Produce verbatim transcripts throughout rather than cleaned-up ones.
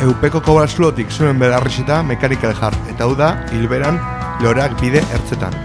Eupeko kobrazulotik zuen belarrizita Mechanical Heart, eta hau da, hilberan, loreak bide ertzetan.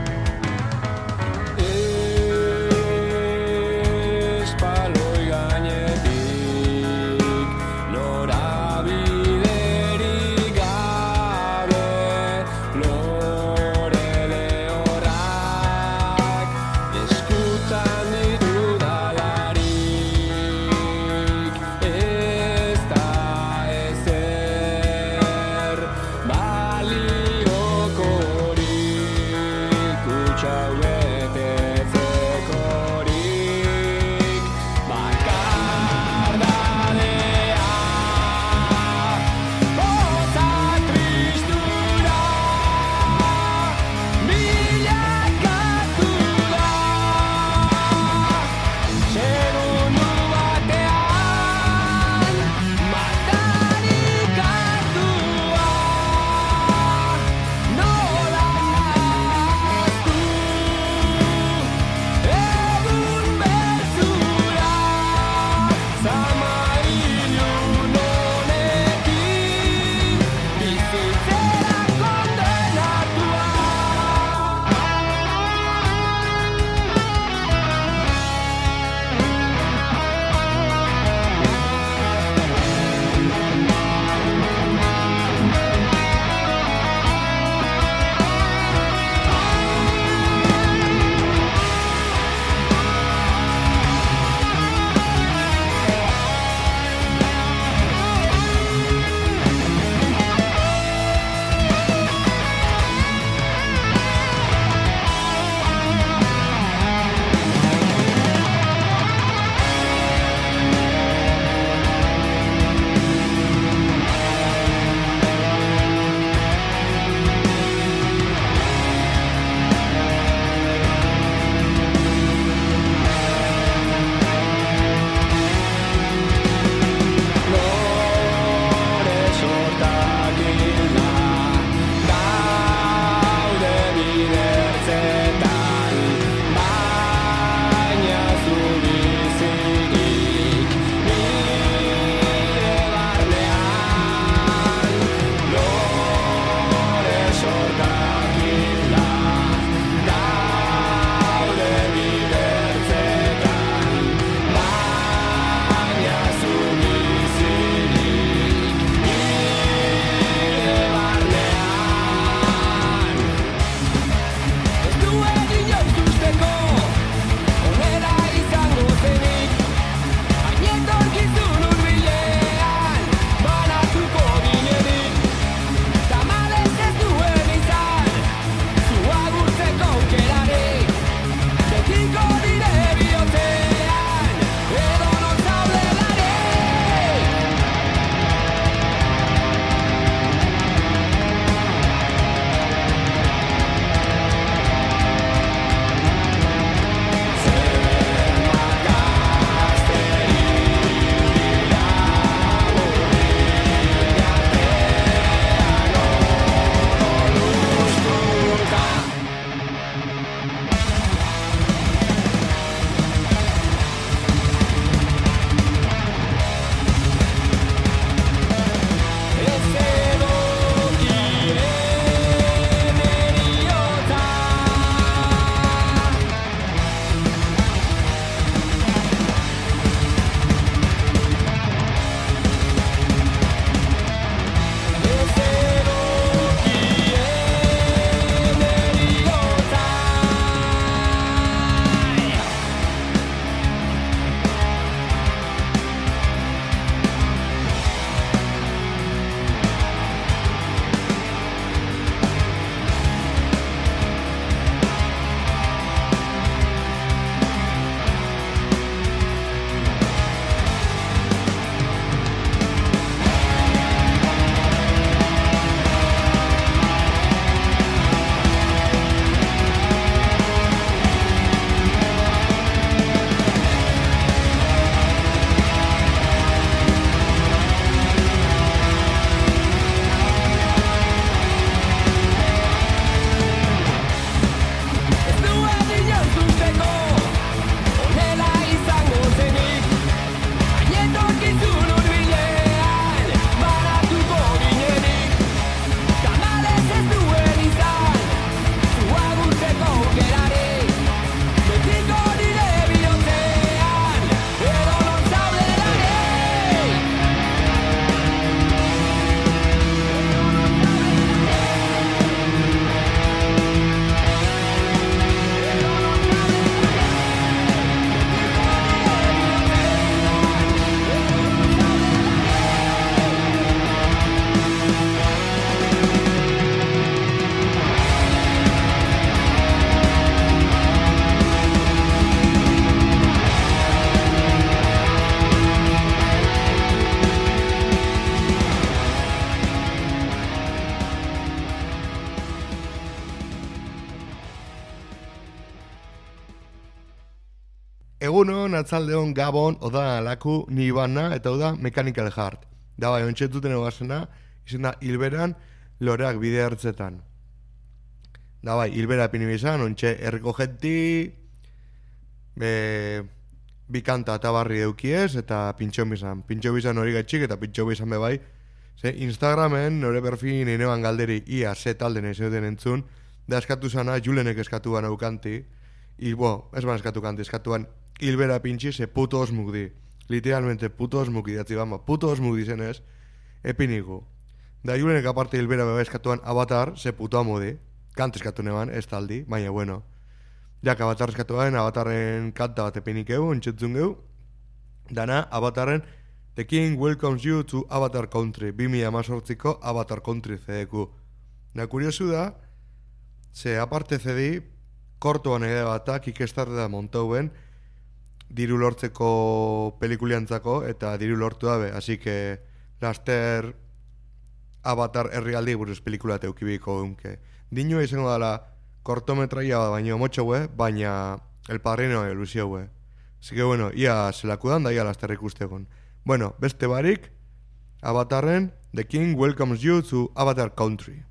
Egunon, atzaldeon, gabon, oda laku, ni bana, eta oda Mechanical Heart. Da bai, ontsetuten egazena, izan da, hilberan, loreak bide hartzetan. Da bai, hilbera epini bizan, ontxe erriko jeti, be, bikanta eta barri eukiez, eta pintxo bizan. Pintxo bizan hori gaitxik, eta pintxo bizan be bai. Ze Instagramen, nore perfin ineban galderi, ia, ze talde nahi zeuden entzun, da eskatu zana, Julenek eskatu ban aukanti, i, bo, ez ban eskatu kanti, eskatu ban, hilbera pintxi, ze puto osmuk di. Literalmente, puto osmuk idatzi bamba, puto osmuk dizenez, epinigu. Da, Julenek aparte hilbera beba eskatuan Avatar, ze puto amo di. Kant eskatu neban, ez taldi, baina bueno. Jak Avatar eskatuan, Avatarren kanta bat epinik egu, ontsetzun geu. Dana, Avatarren The King welcomes you to Avatar Country, bimi amazortziko Avatar Country zedeku. Da, kuriosu da, ze aparte zedi, kortoan ere batak ikestarre da montauen, diru lortzeko pelikuliantzako, eta diru lortu dabe, así que laster Avatar herrialdi buruz pelikula teukibiko eunke. Dinua izango dela kortometraia baino motxoue, baina El Padrino ilusioue. Así que bueno, ia zelakudan da ia laster ikustegon. Bueno, beste barik, Avatarren, The King welcomes you to Avatar Country.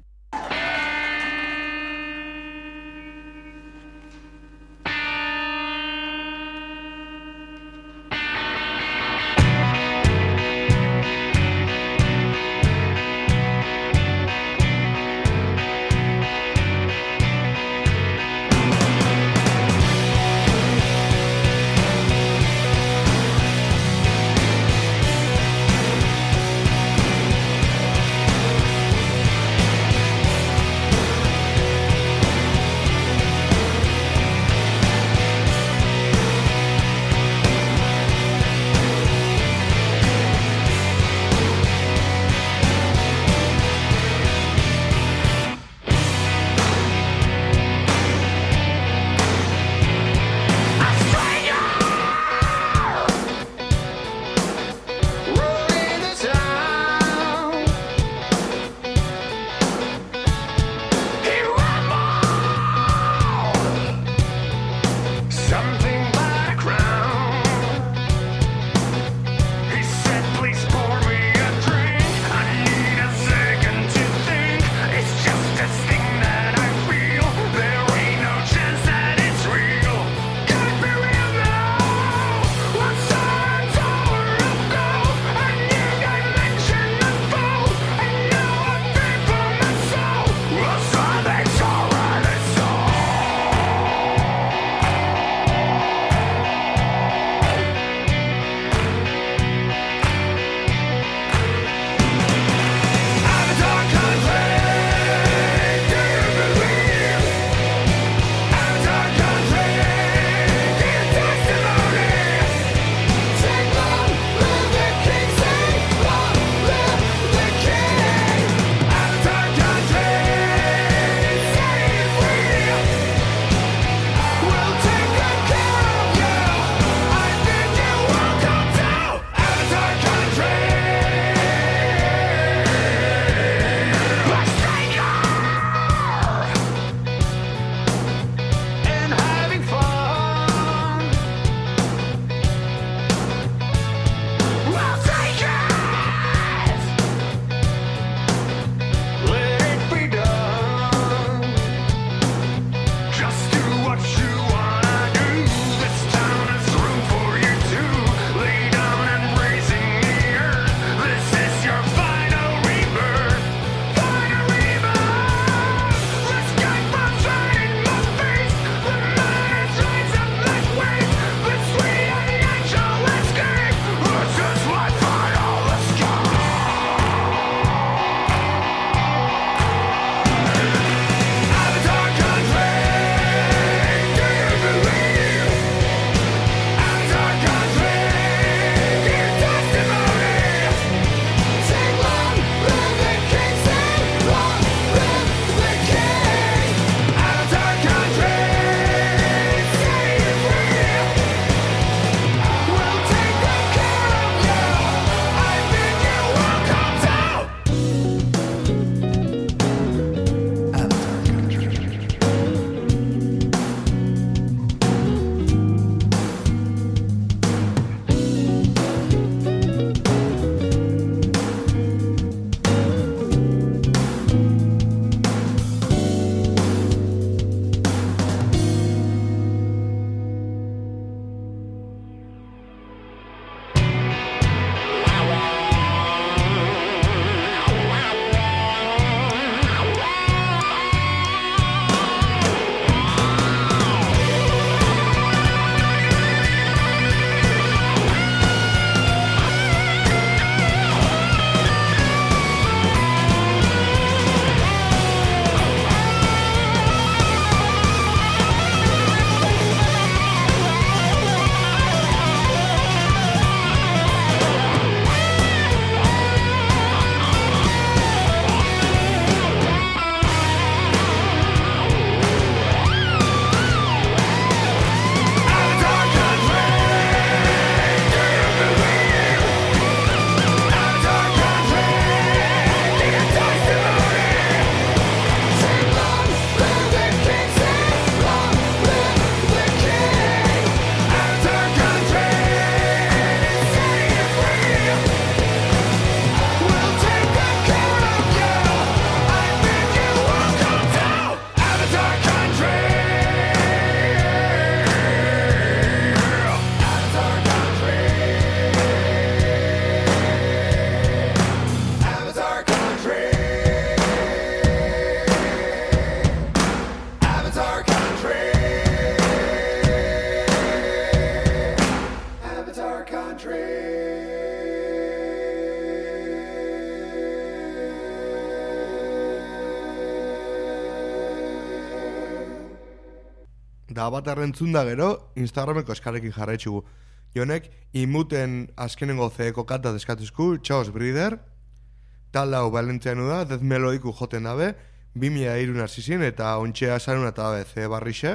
Da bat errentzun da gero, Instagrameko eskarekin jarraitxugu. Jonek, imuten azkenengo zeeko kanta deskatuzku, Chaos Breeder, tal hau balentzeanu da, dez melodiku joten dabe, bi mila irun azizien, eta ontxea zaruna eta dabe, ze barrixe.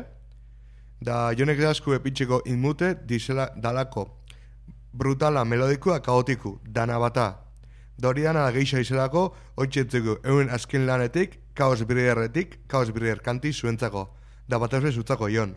Da, jonek dazku epitxeko imute, dizela dalako, brutala, melodikua, kaotiku, dana bata. Dori dana geixa izelako, oitxetzuko, euen azken lanetik, Chaos Breederetik, Chaos Breeder kanti zuentzako. Da bat ez bezutzako, Jon.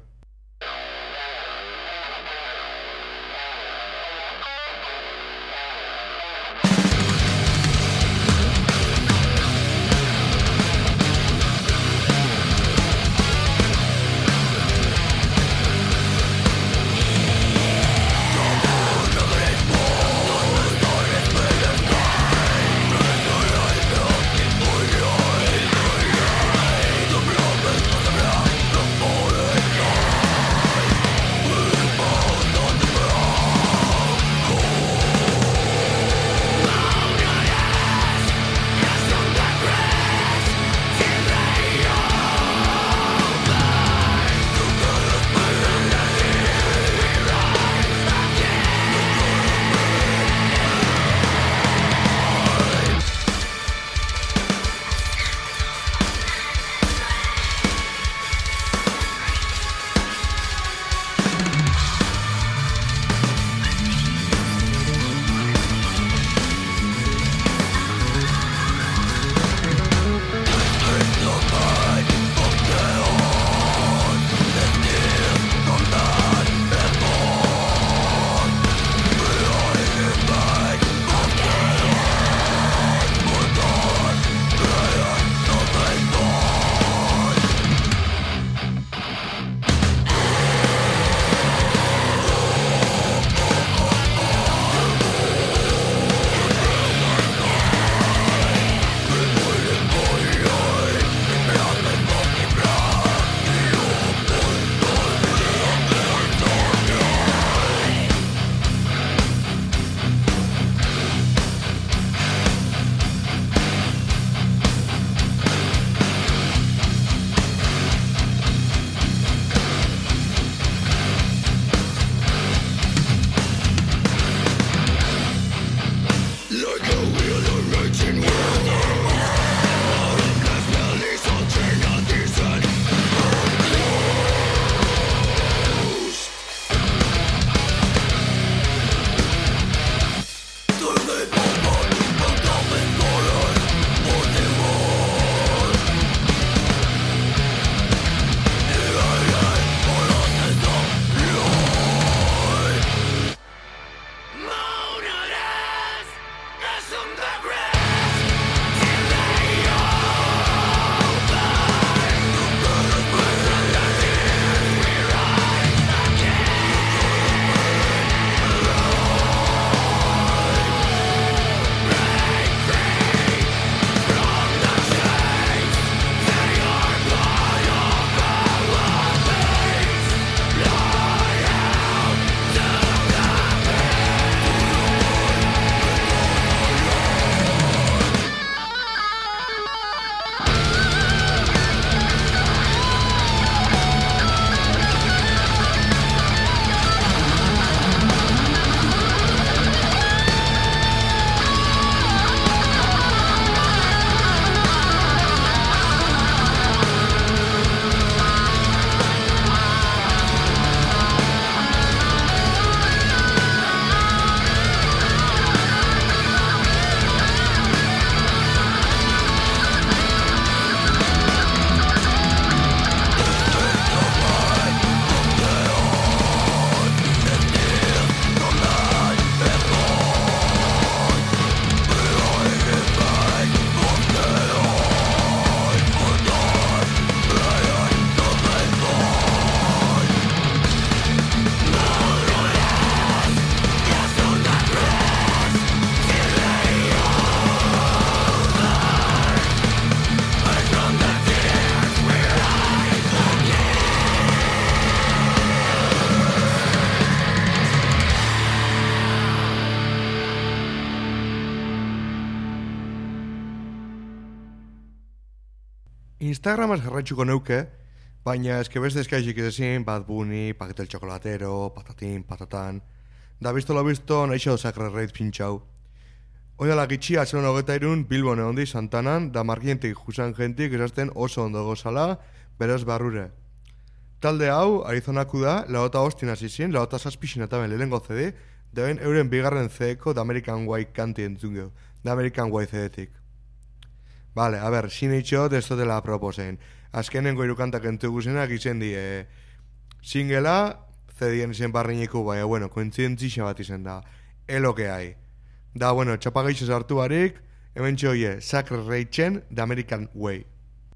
Instagramaz jarraitzuko neuke, Baina eske beste eskaixik ezin, Bad Bunny, Paquete el Chocolatero, Patatín, Patatan. Da visto lo visto, naixo Sacred Reid pintxau. Oinala gitxia zen hogeta irun, Bilbon egondi Santanan, da markientik jusan jentik esasten oso ondo gozala, beraz barrure. Talde hau, Arizonaku da, laota hostin hasi zien, laota zazpixin eta ben lehenengo C D, deben euren bigarren C D-ko da American Way kanti entzun geu, da American Way C D-tik. Vale, a ber, sin itxot ez dutela proposen. Azkenengo irukantak entzugu zenak izen di, e, singela, C D-en izen barriñiku, baina, bueno, kointzientzia bat izen da, elo que hai. Da, bueno, txapagaixez hartu barik, hemen txoie, Sacred Reitzen, The American Way.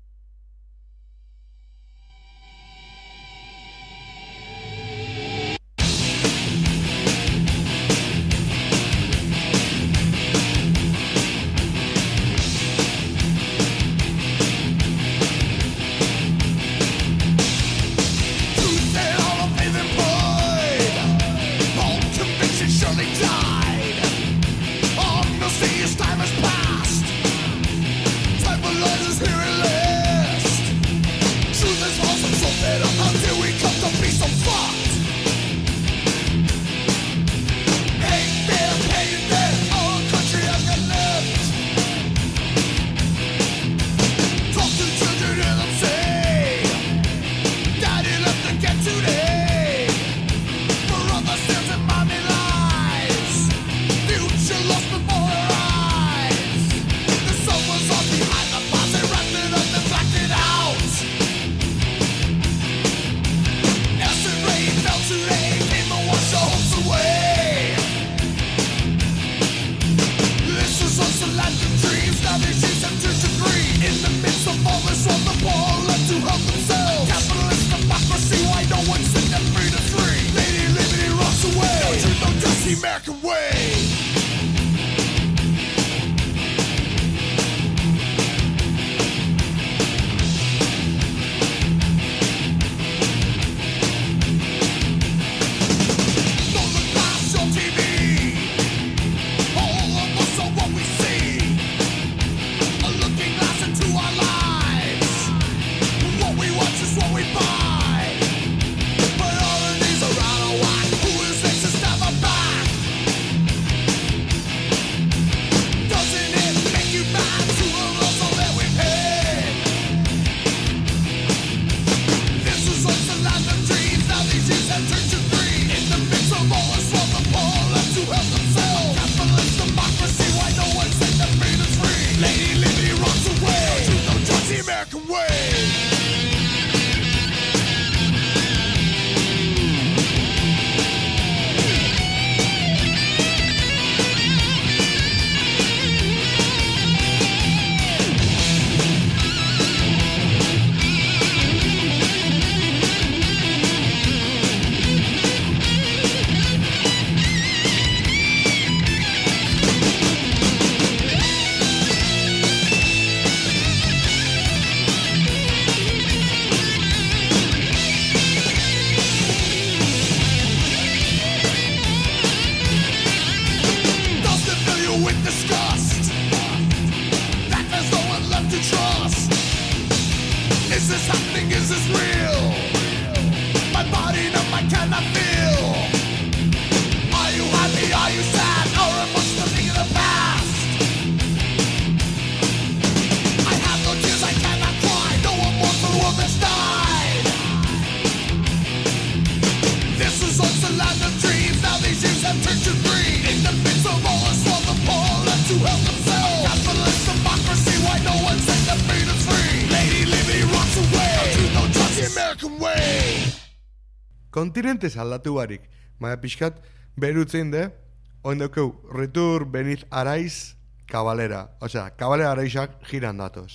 Kontinentez aldatu barik, maia pixkat, berutzen de, oindokeu, Retur Beniz Araiz Kabalera, osea, Kabalera Araizak giran datoz.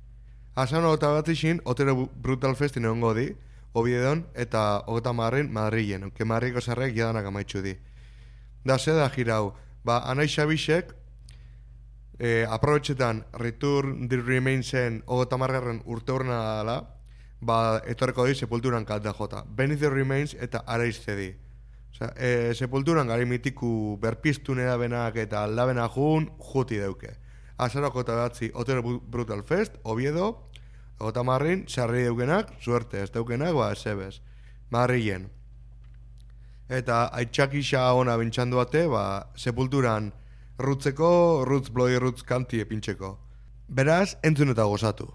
Asan ogota bat izin, Otero Brutal Festin egongo di, Obiedon, eta ogota marrin Madrilen, onke Madriko zarrek jadanak amaitxu di. Da, ze da girau, ba, Anaiz Xabixek, eh, aprobetxetan Retur the Remainsen ogota margarren urte urna dala, ba, etorreko di Sepulturan kalda jota. Beneath the Remains eta Araiz zedi. Osea, e, Sepulturan gari mitiku berpiztun edabenak eta aldabenak jun, juti deuke. Azaroko eta batzi Otero Brutal Fest, Oviedo, Gota marrin, sarri deukenak, suerte, ez deukenak, ba, ez ebez. Marrien. Eta aitxakisa ona bintxandu bate, ba, sepulturan rutzeko, rutz bloi rutz kanti epintxeko. Beraz, entzun eta gozatu.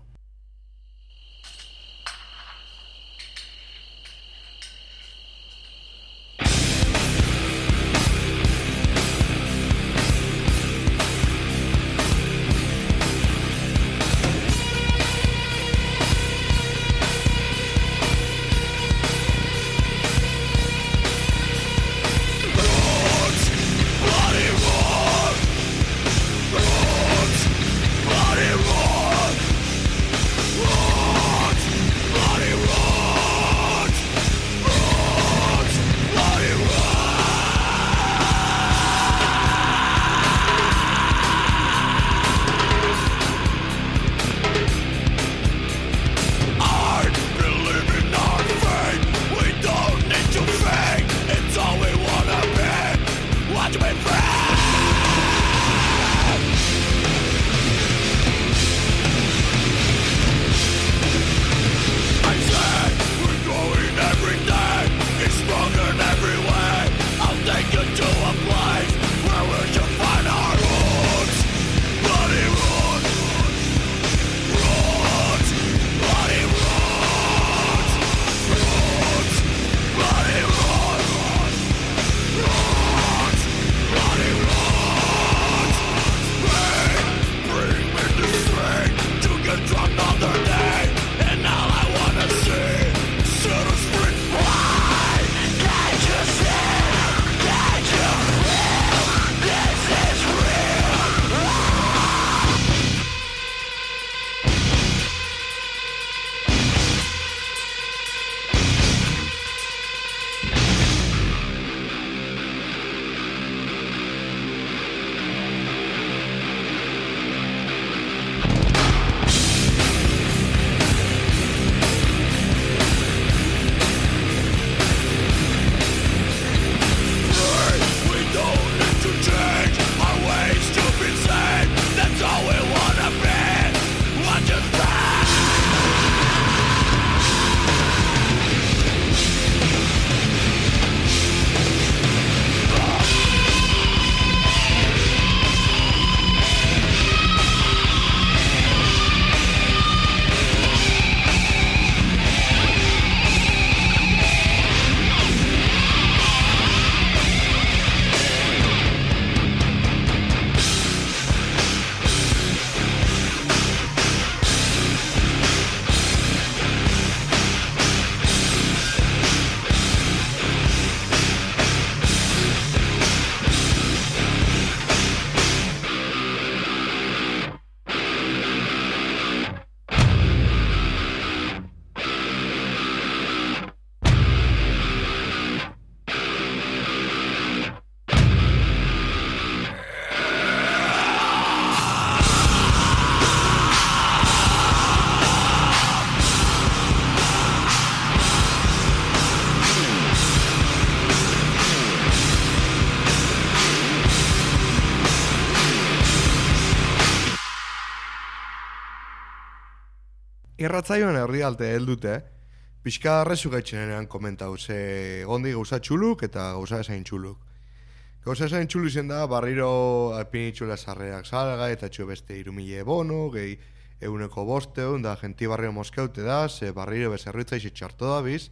Irratzaioan herri alte heldute, pixka arrezu gaitxenean komentau, ze gondi gauza txuluk eta gauza esain txuluk. Gauza esain txulu izen da, barriro alpinitxula sarreak salga eta txu beste irumile bono, gehi euneko bosteun, da genti barrio moskeute da, ze barriro bezerritza isi txarto da biz,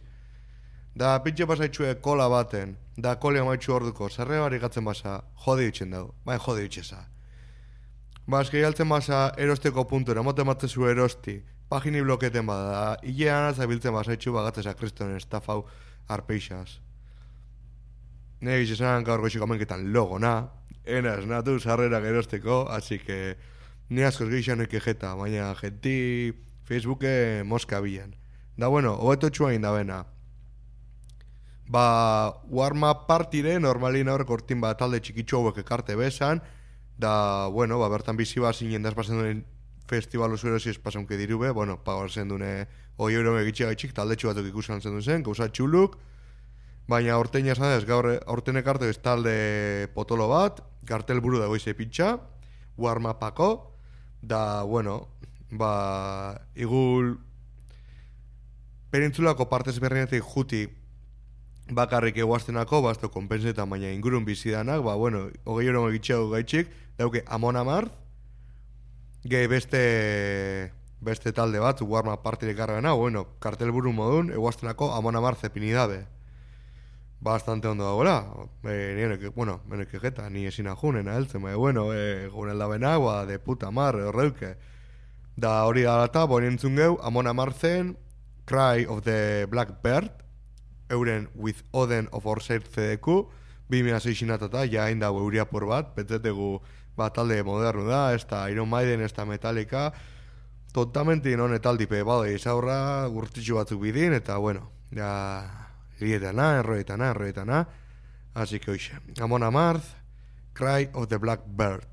da pintxe pasaitxue kola baten, da kolea maitxu orduko, zerre barri gatzen basa, jode ditxen dau, bain jode ditxeza. Ba, eski galtzen basa erosteko puntura, mote matzezu erosti, pagini bloketen bada, hilean azabiltzen basaitxu bagatzesa kristonen estafau arpeixaz. Nire gizesan gaur goxiko amenketan logo na, enaz natu sarrerak erosteko, así que ni askoz geixan ekejeta, baina genti Facebooke moska bilen. Da bueno, hobeto txuain da bena. Ba, warm-up partire normalin aurrek ortin ba talde txikitxo hauek ekarte bezan, da, bueno, ba, bertan bizi ba zinen daz pasen duen festival oso si espasaunke dirube, bueno, pagar zen dune oi euro egitxe gaitxik, talde txu batuk ikusan zen duen zen, gauza txuluk, baina orteina esan ez, gaur orten ekarte ez talde potolo bat, kartel buru dago ize pitxa, warm-upako, da, bueno, ba, igul penintzulako partez berrienetik juti bakarrik eguaztenako, ba, ez da konpensetan, baina ingurun bizidanak, ba, bueno, hogei euro egitxeo gaitxik, dauke Amon Amarth, gehi beste beste talde bat, warma partirik garrana, bueno, kartelburu modun, eguaztenako Amon Amarth epinidabe. Bastante ondo dagoela, e, nire, bueno, menek egeta, ni esina junen, aheltzen, baina, bueno, e, gure aldabena, ba, de puta mar, horreuke. Da hori dalata, bori entzun geu, Amon Amarthen, Cry of the Blackbird, euren With Oden of Orsair C D Q, bi mila seixinatata, ja hain dago euriapur bat, betzetegu bat talde modernu da, ez da Iron Maiden, ez da Metallica, totalmente honetaldipe, bade, izaurra, gurtitxu batzuk bidin, eta, bueno, ja... Lietana, erroetana, erroetana. Así que hoxe, Amon Amarth, Cry of the Blackbird.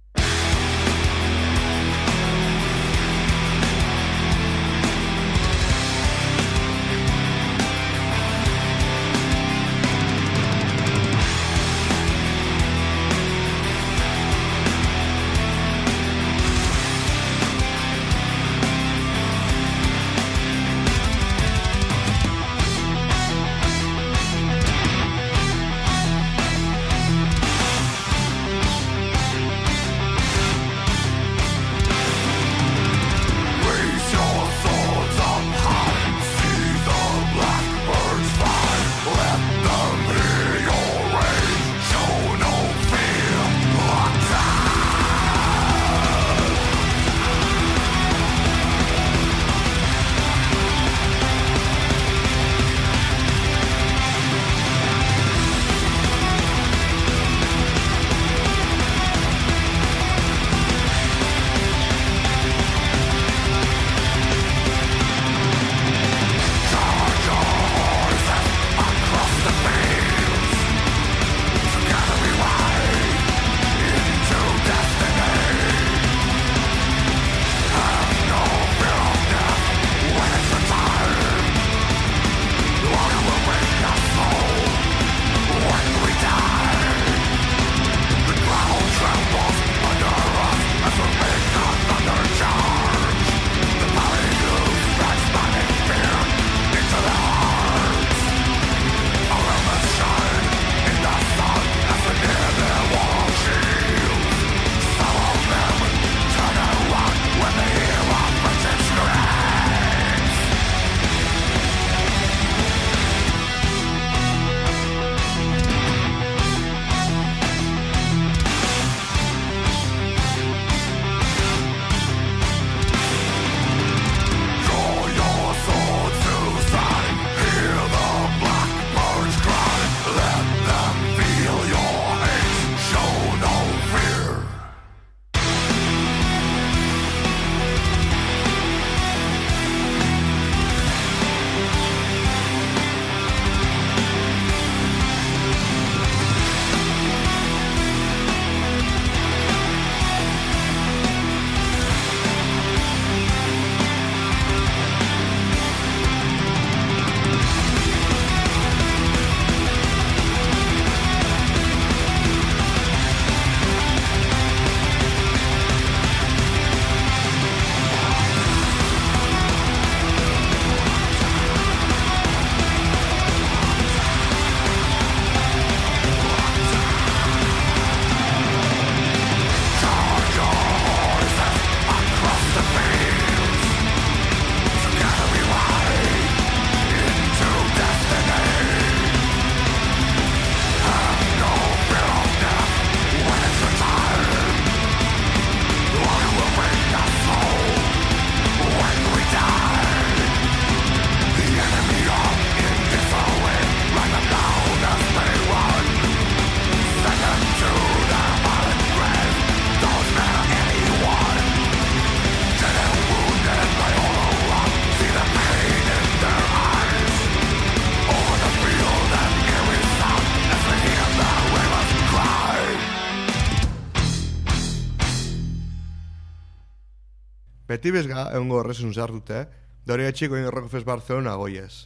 Beti bezga, egongo horrezun zartute, da hori atxiko egin Rockfest Barcelona goiez.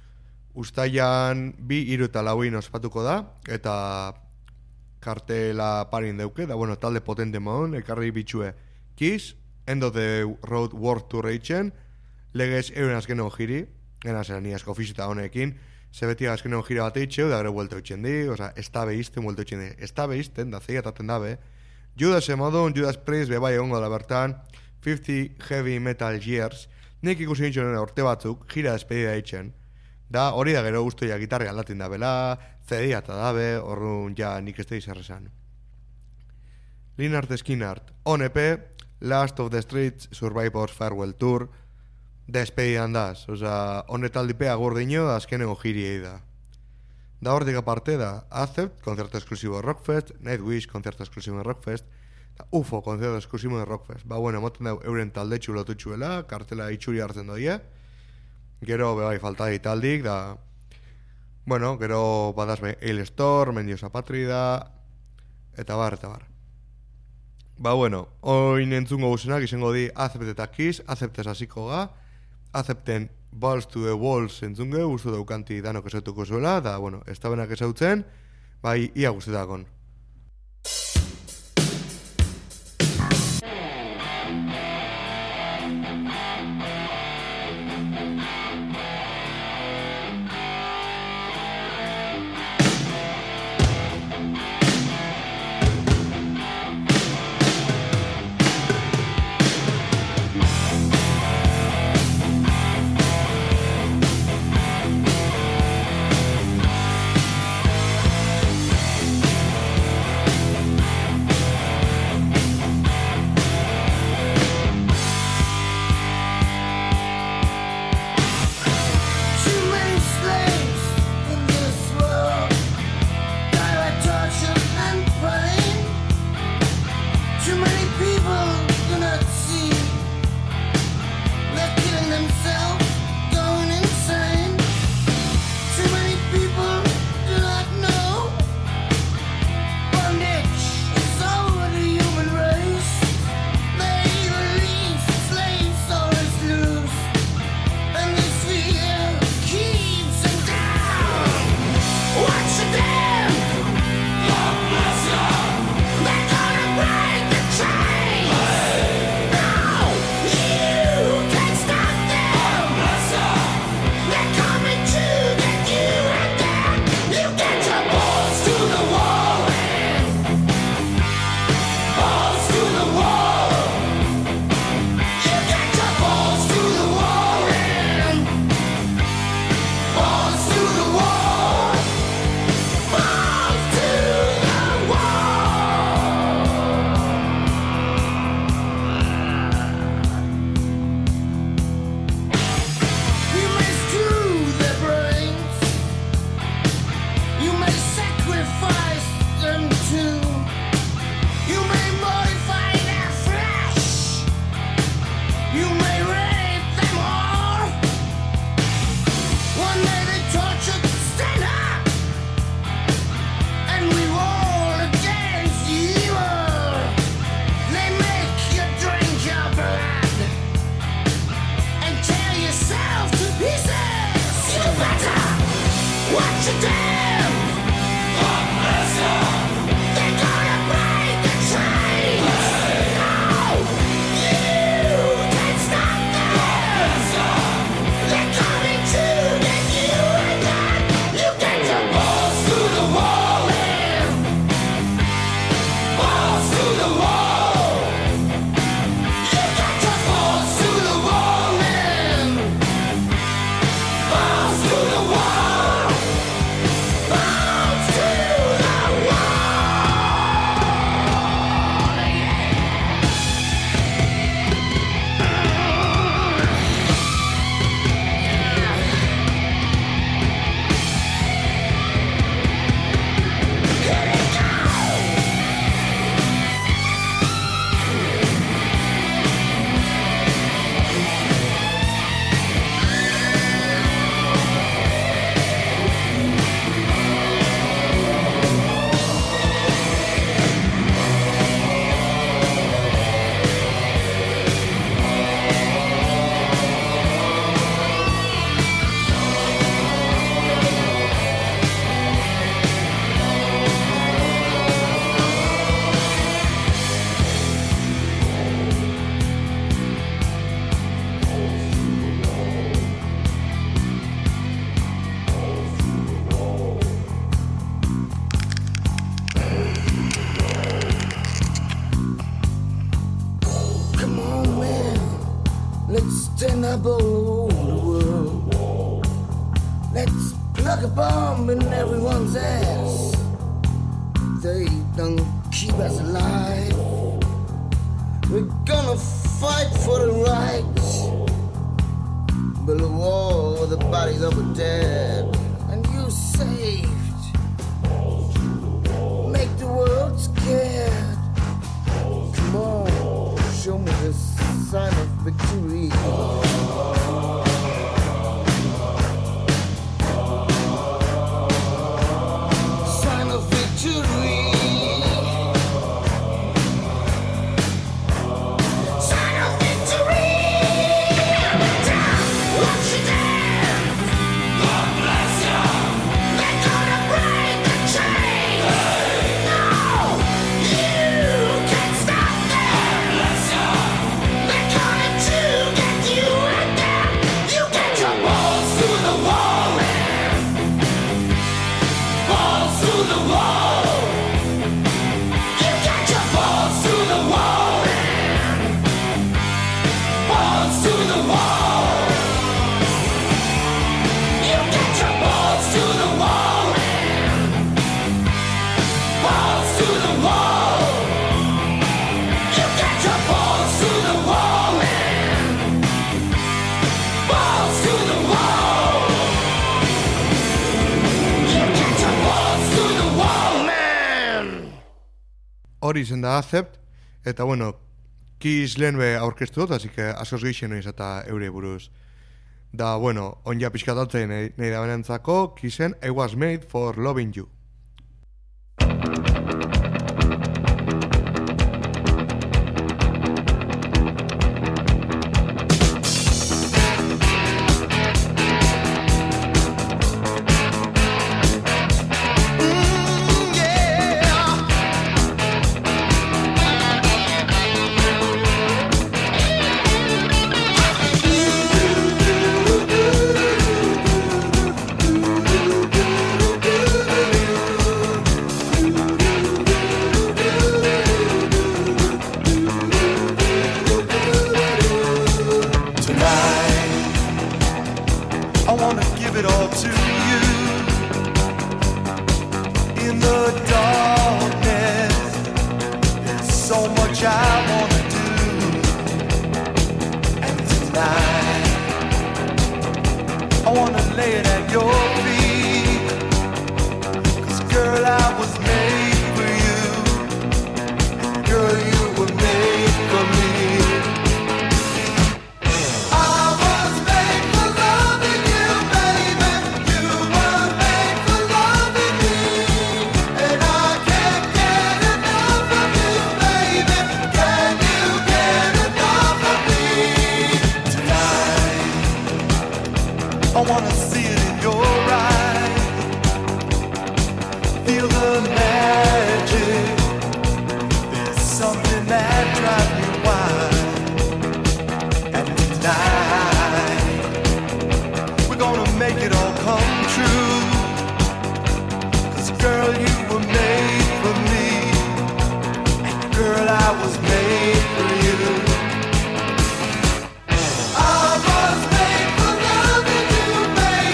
Uztailan bi hiru eta lauin ospatuko da, eta kartela parin deuke, da bueno, talde potente modun, ekarri bitxue Kiss, End of the Road World Tour eitzen, legez euren azkenen jiri, gena zera ni asko fisita honekin, ze beti azkenen jira bat eitxeu, da gero vuelta eitzen di, oza, ez da behizten, vuelta eitzen di, ez da behizten, da zeia taten dabe. Judas emodun, Judas Priest, bebai egongo da bertan, fifty Heavy Metal Years, nik ikusi nintzen orte batzuk, jira despedida eitzen, da hori da gero guztu ja gitarri aldatin da bela, zedia eta dabe, orrun ja nik ez da izarrezan. Lynyrd Skynyrd, on E P, Last of the Streets, Survivors Farewell Tour, despedidan daz, oza, honetaldipea gordino da azkenengo jiriei da. Da hortik aparte da, Accept, konzerto esklusibo Rockfest, Nightwish, konzerto esklusibo Rockfest, da U F O, konzerto esklusibo Rockfest. Ba, bueno, moten da euren talde txulotutxuela, kartela itxuri hartzen doie, gero, bebai, falta ditaldik, da, bueno, gero badaz Ailstorm, Mendiosa Patrida, eta bar, eta bar. Ba, bueno, oin entzungo guzenak izango di Accept eta Kiss, Acceptez hasiko ga, Accepten Balls to the Walls entzunge, guztu daukanti danok esautuko zuela, da, bueno, ez da benak esautzen, bai, ia guztetakon. untenable the world. Let's plug a bomb in everyone's ass. They don't keep us alive. We're gonna fight for the rights. Build a wall with the bodies of the dead. And you saved. Make the world scared. Come on, show me the sign of victory. Sign of victory. Hori izen da Accept, eta bueno, Kiss lehen be aurkeztu dut, así que asos geixen noiz eta eure buruz. Da, bueno, onja pixkatatzen nahi da benentzako, Kissen I Was Made for Loving You. I was made for loving you, baby.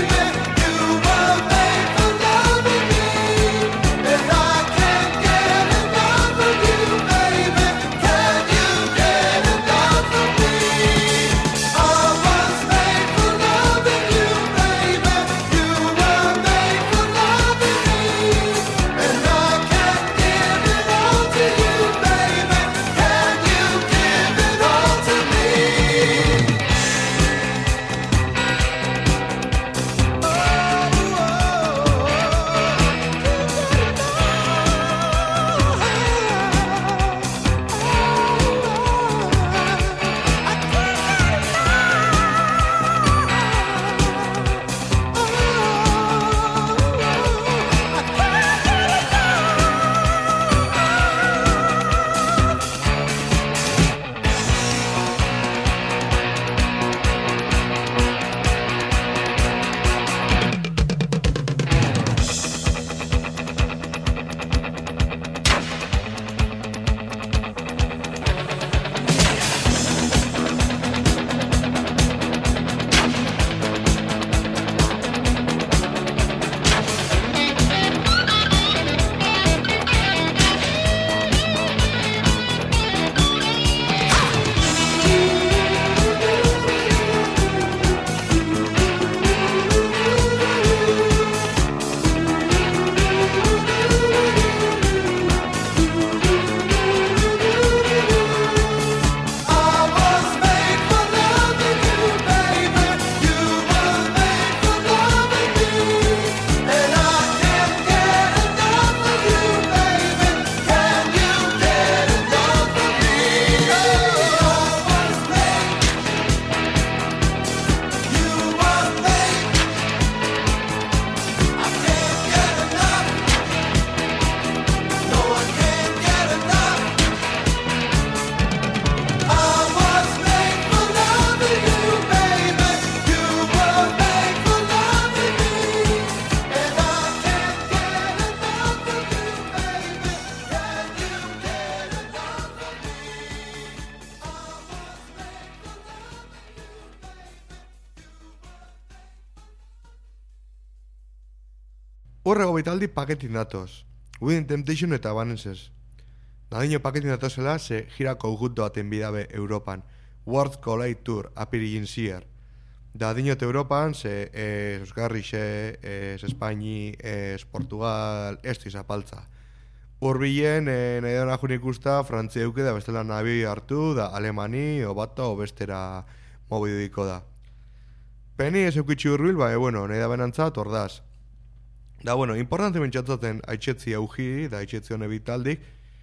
Horrego baitaldi paketin datoz. Within Temptation eta Evanescence. Nadino paketin datozela ze gira konjunto baten bidabe Europan. World Collide Tour, apirigin zier. Da dinot Europan, ze ez Euskarrixe, ez Espaini, ez Portugal, ez izapaltza. Urbilen, eh, nahi dena jun ikusta, Frantzia euke da bestela nabi hartu, da Alemani, o bata, o bestera mobidiko da. Peni ez eukitxi urbil, ba, e, bueno, nahi da benantzat, ordaz. Da, bueno, importante bentsatzaten aitxetzi augi, da aitxetzi hone bitaldik,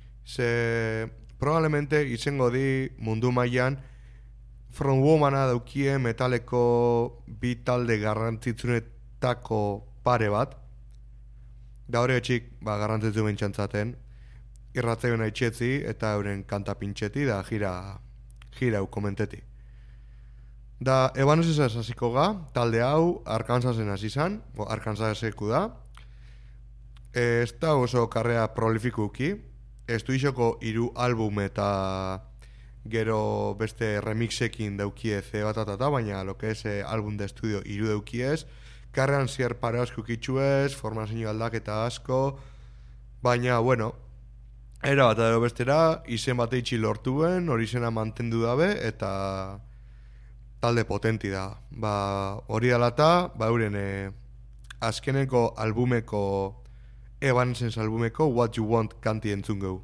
ze probablemente izango di mundu mailan From Womana daukie metaleko bitalde garrantzitsunetako pare bat. Da hori etxik, ba, garrantzitzu bentsantzaten, irratzaioen aitxetzi eta euren kanta pintxeti da gira, gira eu komenteti. Da, Evanescence hasiko ga, talde hau Arkansasen hasi izan, o Arkansaseku da. Ez da oso karrea prolifikuki, estuizoko hiru album eta gero beste remixekin daukie ze bat atata, baina lo que es eh, album de estudio hiru daukiez, karrean zier pare asko kitxuez, formazio aldaketa asko, baina, bueno, era bat edo bestera, izen bat eitxi lortuen, hori izena mantendu dabe, eta talde potenti da. Ba, hori dalata, ba, euren eh, azkeneko albumeko, Evanescence albumeko What You Want kanti entzun gau.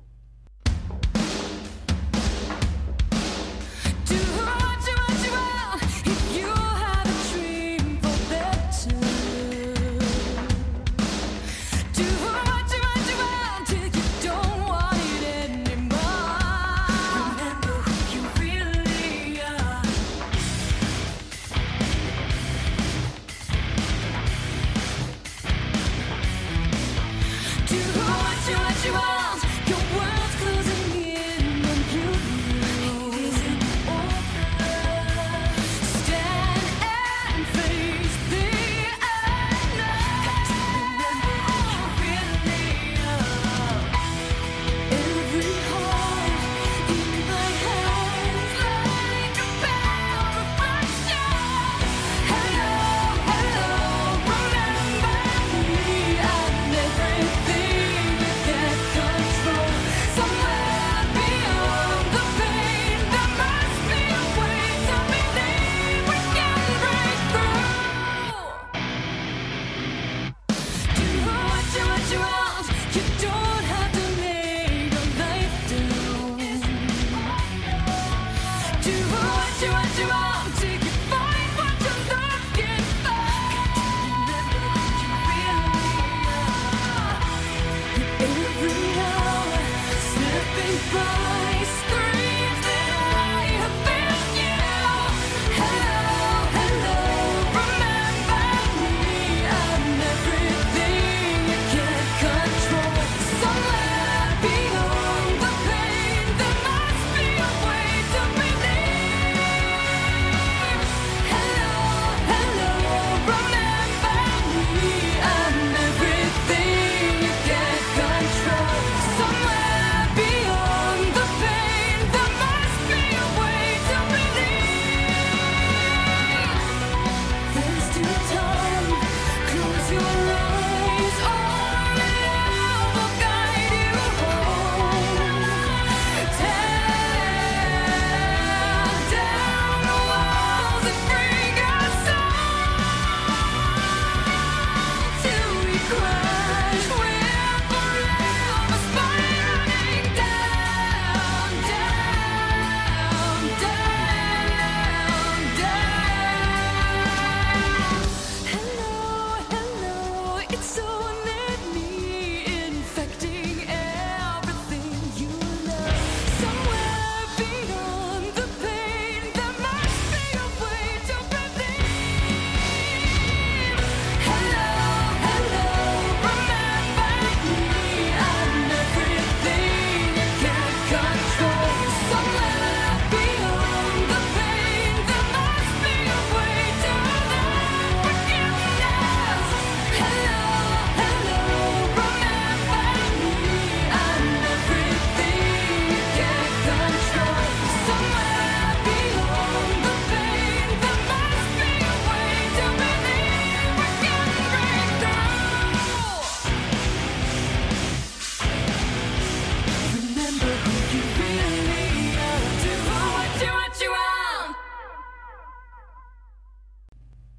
Do what you, what you want. Your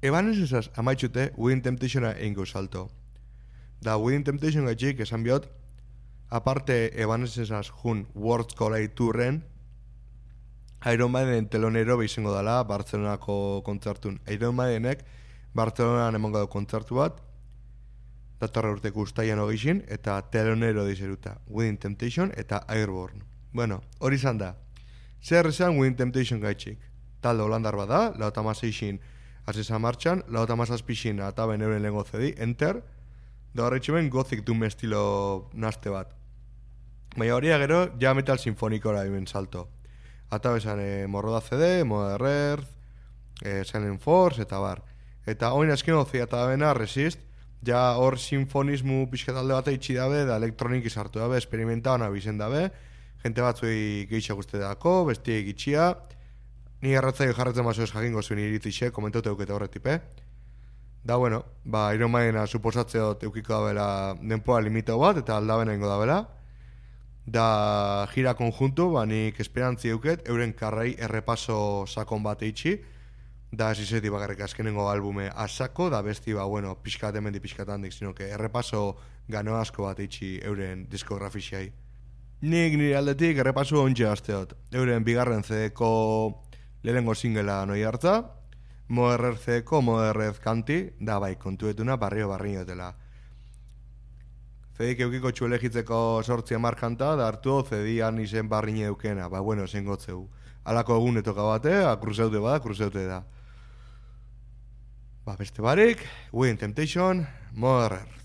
Evanescence amaitxute Within Temptationa eingo salto. Da Within Temptation gaitxik esan biot, aparte Evanescence jun Worlds Collide Tourren, Iron Maiden telonero behizengo dela Bartzelonako kontzertun. Iron Maidenek Bartzelonan emongo du kontzertu bat, datorra urteko ustaian hogeixin, eta telonero dizeruta. Within Temptation eta Airborne. Bueno, hori izan da. Zer esan Within Temptation gaitxik. Talde holandar bat da, lau eta mazeixin azizan martxan, lau eta mazazpixin eta ben euren lehengo zedi, Enter, da horretxe ben Gothic Doom estilo naste bat. Baina hori gero, ja metal sinfonikora iben salto. Eta bezan e, Morroda C D, Modern Earth, e, Silent Force, eta bar. Eta oin azken hozia eta bena Resist, ja hor sinfonismu pixketalde bat eitxi dabe, da elektronik izartu dabe, experimenta hona bizen dabe, jente batzuei gehiago uste dako, bestiei gitxia, ni erratzaio jarretzen baso ez jakingo zuen iritzixe, komentote eukete horretipe. Da, bueno, ba, Iron Maidena suposatzeot eukiko dabela denpoa limitau bat, eta aldabena ingo dabela. Da, gira konjuntu, ba, nik esperantzi euket, euren karrai errepaso sakon bat eitxi, da ez izeti bakarrik azkenengo albume asako, da besti, ba, bueno, pixkat emendi pixkat handik, sino que errepaso gano asko bat eitxi euren diskografixiai. Nik nire aldetik errepaso ontxe azteot, euren bigarren C D-ko lehenengo singela noi hartza, Modern C D-ko Modern Earth kanti, da bai, kontuetuna barrio barriotela. C D-ik eukiko txuelegitzeko sortzi amar kanta, da hartu C D-an izen barrine eukena, ba bueno, zen gotzeu. Alako egun etoka bate, a kruzeute bada, kruzeute da. Ba, beste barik, Within Temptation, Modern Earth.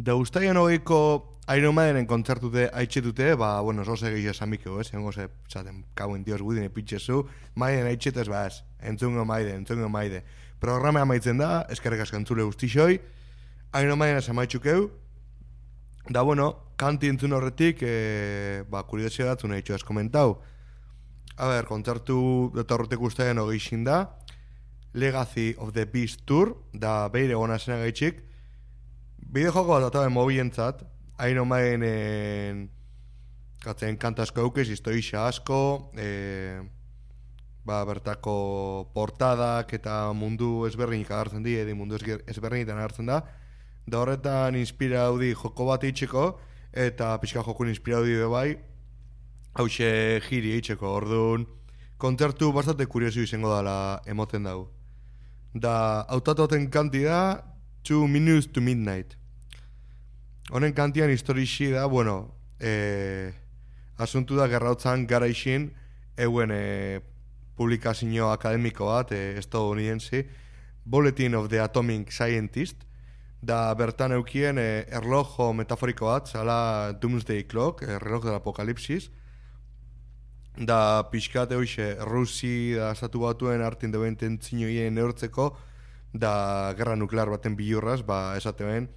da ustaian hogeiko Iron Maidenen kontzertute haitxetute, ba, bueno, zoze gehiago esamikeu, ez? Zengo ze, zaten, kauen dios gudine pitxezu, Maiden haitxetez, ba, ez, entzungo Maide, entzungo Maide. Programa amaitzen da, eskerrik asko entzule guztixoi, Iron Maiden ez amaitxukeu, da, bueno, kanti entzun horretik, e, ba, kuriosia datzun haitxo ez komentau. A ber, kontzertu datorrotek ustaian hogeixin da, Legacy of the Beast Tour, da beire gona zena gaitxik, bide joko bat ataben mobientzat, Iron Maidenen katzen kantasko eukez, historia asko, e, ba, bertako portadak eta mundu ezberdinik agartzen di, edo mundu ezberdinetan agartzen da, da horretan inspiraudi joko bat itxeko, eta pixka jokun inspiraudi bai, hause jiri itxeko, orduan, kontzertu bastante kuriosu izango dala emoten dago. Da, autatoten kanti da, Two Minutes to Midnight. Honen kantian historixi da, bueno, e, asuntu da gerrautzan gara isin, euen e, publikazio akademiko bat, e, estadounidense, Bulletin of the Atomic Scientist, da bertan eukien e, erlojo metaforiko bat, zala Doomsday Clock, erloj del apokalipsis, da pixkat euxe Rusi da estatu batuen artin deben tentzinoien neurtzeko, da gerra nuklear baten bilurraz, ba esaten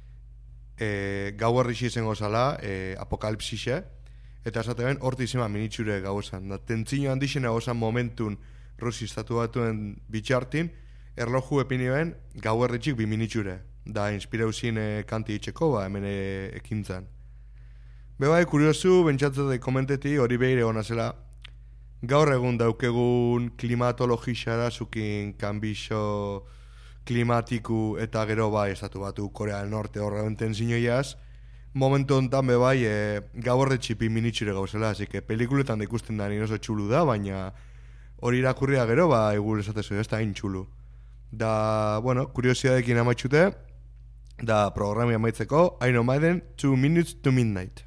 e, gau herrixi izango zala, e, apokalipsise, eta esaten horti izema minitxure gauzan. Da tentzino handixena gauzan momentun Rusi estatu batuen bitxartin, erloju epinioen gau herritxik bi minitxure. Da inspirauzin e, kanti itxeko, ba hemen e, ekintzan. Bebai, kuriosu, bentsatzete komenteti hori behire hona zela. Gaur egun daukegun klimatologixara zukin kanbixo klimatiku eta gero bai estatu batu Korea del Norte horre benten zinoiaz. Momentu honetan bebai e, gaur horretxipi minitxure gauzela, así que pelikuletan da ikusten da nien oso txulu da, baina hori irakurria gero, ba, egur esatezu, ez da hain txulu. Da, bueno, kuriosiadekin amaitxute, da programia amaitzeko, Iron Maiden, Two Minutes to Midnight.